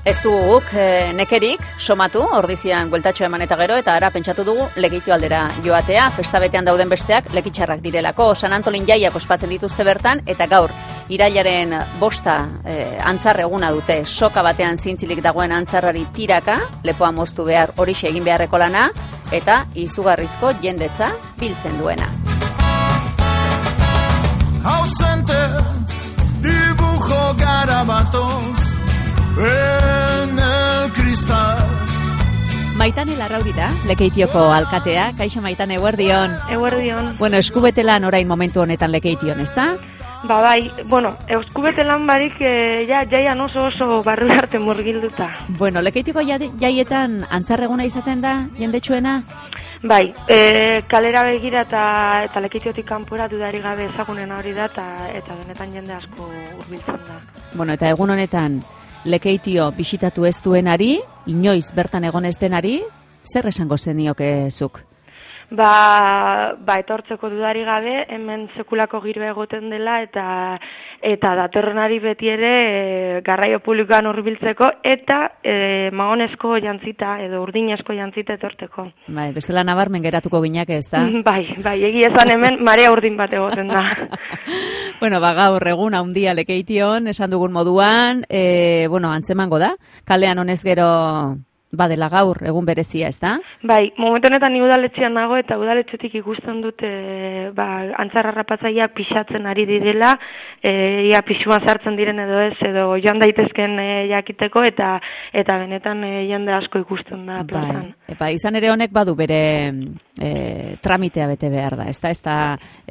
Ez dugu guk nekerik somatu, ordizian bueltatxo eman eta gero, eta ara pentsatu dugu Lekeitio aldera joatea. Festa betean dauden besteak lekitxarrak direlako. San Antolin jaiak ospatzen dituzte bertan, eta gaur irailaren 5 antzar eguna dute. Soka batean zintzilik dagoen antzarrari tiraka, lepoa moztu behar horixe egin beharreko lana, eta izugarrizko jendetza biltzen duena. Ausente, dibujo garabatos en el cristal. Maitane Larrauri da, Lekeitioko alkatea. Kaixo Maitane, eguerdion. Eguerdion. Bueno, eskubetelan orain momentu honetan Lekeition, ezta? Bai, eskubetelan barik jaian oso barru arte murgilduta. Bueno, Lekeitioko jaietan antzarreguna izaten da, jendetsuena? Bai, kalera begira eta Lekeitiotik kanpora dudarik gabe ezagunen hori da, eta benetan jende asko hurbiltzen da. Bueno, eta egun honetan Lekeitio bisitatu ez duenari, inoiz bertan egon ez denari, zer esango zenioke zuk? Etortzeko dudari gabe, hemen sekulako giroa egoten dela, eta datorrenari beti ere garraio publikoan hurbiltzeko, eta mahonezko jantzita, edo urdinezko jantzita etorteko. Bai, bestela nabarmen geratuko ginak ez da? Bai, egia esan hemen marea urdin bat egoten da. Bueno, gaur egun handia Lekeition, esan dugun moduan, antzemango da, kalean honez gero badela gaur egun berezia, ez da? Bai, momentu honetan ni udaletxean nago, eta udaletxetik ikusten dute antzar harrapatzaileak pixatzen ari direla, ia pixuan sartzen diren edo ez, edo joan daitezken jakiteko, eta benetan jende asko ikusten da plazan. Bai, izan ere honek badu bere tramitea bete behar da, ez da,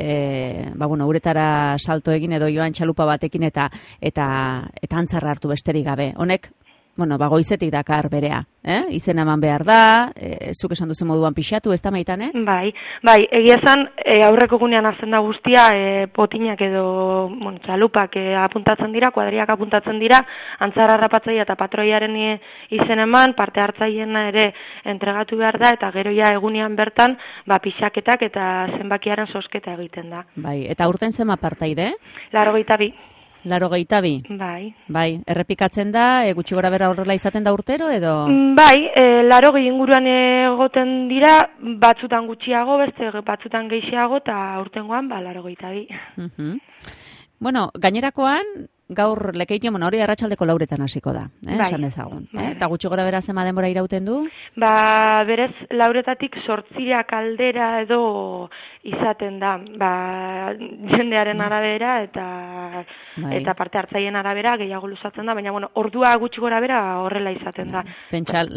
uretara salto egin edo joan txalupa batekin eta antzarra hartu besterik gabe. Honek, goizetik dakar berea, izena eman behar da, zuk esan duzu moduan pixatu, ez da Maitane? Bai, egia esan aurreko gunean azten da guztia, potinak edo txalupak apuntatzen dira, kuadriak apuntatzen dira, antzar harrapatzailea eta patroiaren izen eman, parte hartzaileena ere entregatu behar da, eta gero ja egunean bertan pixaketak eta zenbakiaren sosketa egiten da. Bai, eta urten zema partaide? 82. 82? Bai, errepikatzen da, gutxi gora bera horrela izaten da urtero, edo? Bai, 80 inguruan egoten dira, batzutan gutxiago, beste batzutan gehiago, eta urtengoan, 82. Bueno, gainerakoan, gaur Lekeitio, hori arratsaldeko 4etan hasiko da, esan dezagun. Eta gutxi gora bera zema denbora irauten du? Berez, 4etatik 8 aldera edo izaten da, jendearen arabera eta parte hartzaileen arabera gehiago luzatzen da, baina ordua gutxi gora bera horrela izaten da. Pentsa,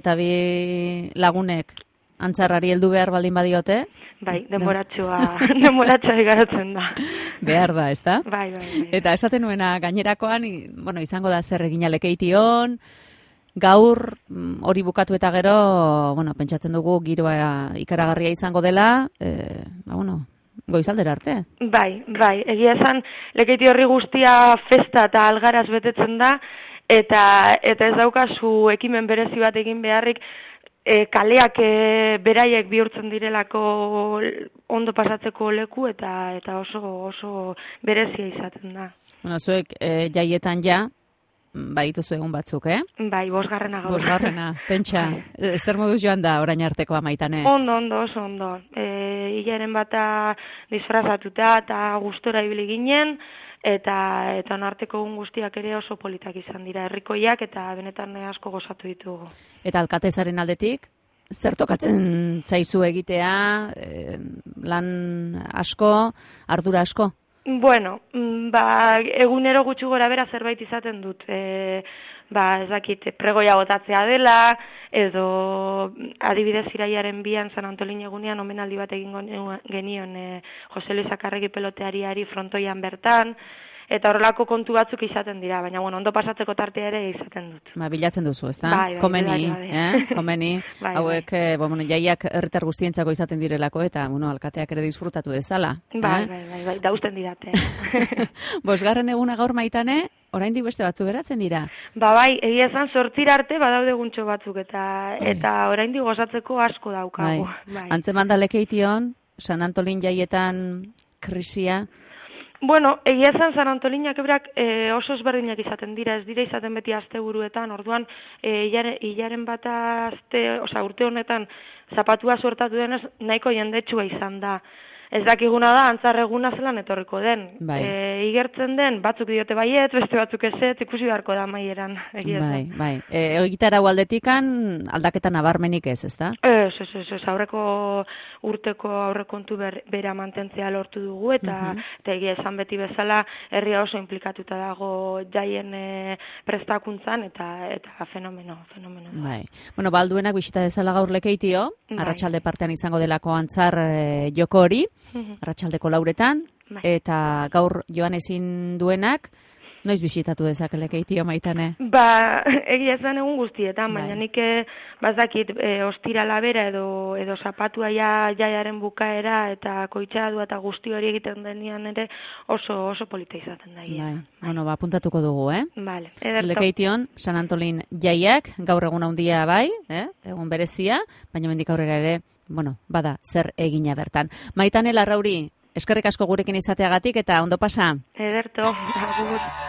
82 lagunek antzarrari heldu behar baldin badiote? Bai, denboratxoa igaratzen da. Behar da, ez da? Bai. Eta esaten nuena gainerakoan, izango da zer egina Lekeition, gaur hori bukatu eta gero, pentsatzen dugu giroa ikaragarria izango dela, goizaldera arte. Bai, egia esan Lekeitio horri guztia festa eta algaraz betetzen da, eta ez daukazu ekimen berezi bat egin beharrik, kaleak beraiek bihurtzen direlako ondo pasatzeko leku eta oso berezia izaten da. Zuek jaietan badituzu egun batzuk, Bai, 5. gaur. 5. Pentsa, zer moduz joan da orain artekoa Maitane? Oso ondo. Hilaren bata disfrazatuta eta gustora ibili ginen, eta onarteko egun guztiak ere oso politak izan dira, herrikoiak eta benetan asko gozatu ditugu. Eta alkatezaren aldetik, zer tokatzen zaizu egitea, lan asko, ardura asko? Bueno, egunero gutxi gora bera zerbait izaten dut, ez dakit, pregoia botatzea dela, edo adibidez irailaren 2 San Antolin egunean omenaldi bat egin genion Jose Luis Akarregi peloteariari frontoian bertan, eta horrelako kontu batzuk izaten dira, baina ondo pasatzeko tartea ere izaten dut. Bilatzen duzu, ezta? Bai, komeni. Hauek, jaiak herritar guztientzako izaten direlako, eta, alkateak ere disfrutatu dezala. Bai, dausten didate. 5. eguna gaur Maitane, oraindik beste batzuk geratzen dira? Bai, egia esan 8 arte badaude guntxo batzuk, eta oraindik gozatzeko asko daukagu. Antzeman da Lekeition, San Antolin jaietan krisia, Bueno, egia esan San Antolinak ebrak oso ezberdinak izaten dira, ez dira izaten beti asteburuetan, orduan hilaren bat urte honetan zapatua suertatu denez nahiko jendetsua izan da. Ez dakiguna da, antzarreguna zelan etorriko den. Igertzen den, batzuk diote baiet, beste batzuk ezetz, ikusi beharko da maieran. Bai. Egitarau aldetikan aldaketa nabarmenik ezta? Ez, aurreko urteko aurrekontu bera mantentzea lortu dugu, eta egia esan beti bezala herria oso implikatuta dago jaien prestakuntzan, eta fenomeno. Bai. Bueno, balduenak bisita dezala gaur Lekeitio, arratsalde partean izango delako antzar joko hori, arratsaldeko 4etan, eta gaur joan ezin duenak, noiz bisitatu dezake Lekeitio, Maitane? Egia esan egun guztietan, baina nik bazakit ostirala bera edo zapatua jaiaren bukaera eta koitxadua eta guzti hori egiten denean ere oso polita izaten da. Bueno, apuntatuko dugu, Vale, ederto. Lekeition, San Antolin jaiak, gaur egun handia bai, egun berezia, baina mendik aurrera ere, bada zer egina bertan. Maitane Larrauri, eskerrik asko gurekin izateagatik eta ondo pasa. Ederto, agur.